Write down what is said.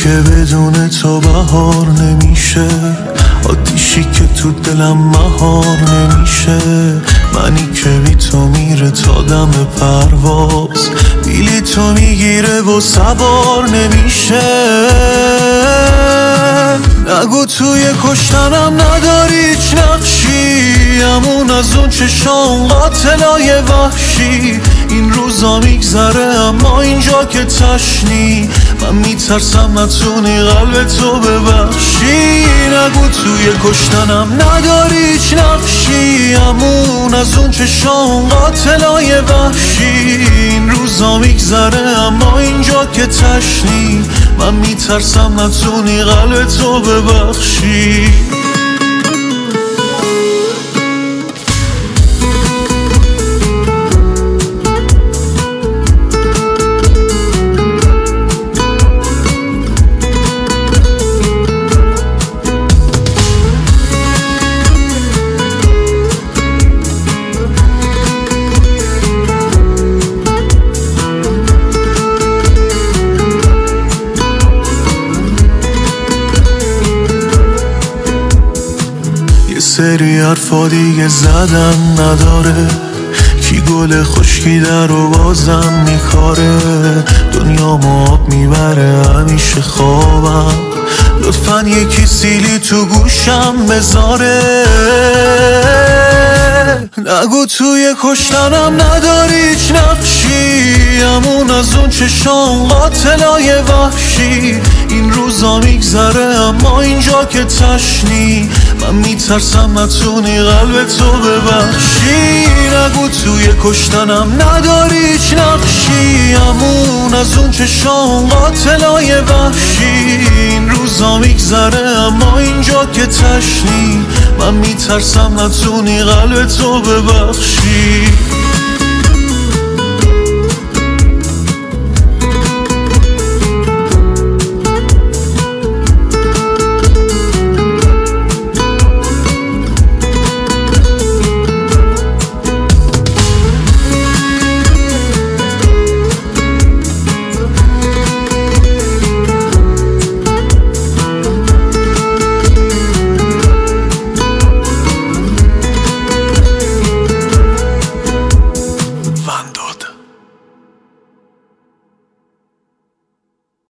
که بدون تو بهار نمیشه، آتیشی که تو دلم مهار نمیشه، منی که بی تو میره تا دم پرواز، بیلی تو میگیره و سوار نمیشه. نگو توی کشتنم نداری هیچ نقشی، همون از اون چشام قاتلای وحشی. این روزا میگذره اما اینجا که تشنی، من میترسم نتونی قلب تو ببخشی. نگو توی کشتنم نداری هیچ نقشی، همون از اون چشام قاتلای وحشی. این روزا میگذره اما اینجا که تشنی، من میترسم نتونی قلب تو ببخشی. سری حرفا دیگه زدن نداره، کی گل خشکی در و بازم میکاره. دنیا ما آب میبره همیشه خوابم، لطفاً یکی سیلی تو گوشم بذاره. نگو توی کشتنم نداری هیچ نقشی، همون از اون چشام قاتلای وحشی. این روزا میگذره اما اینجا که تشنی، من میترسم نتونی قلب تو ببخشی. نگو توی کشتنم نداری هیچ نقشی، همون از اون چشام قاتلای وحشی. این روزا میگذره اما اینجا که تشنی، من میترسم نتونی قلب تو ببخشی.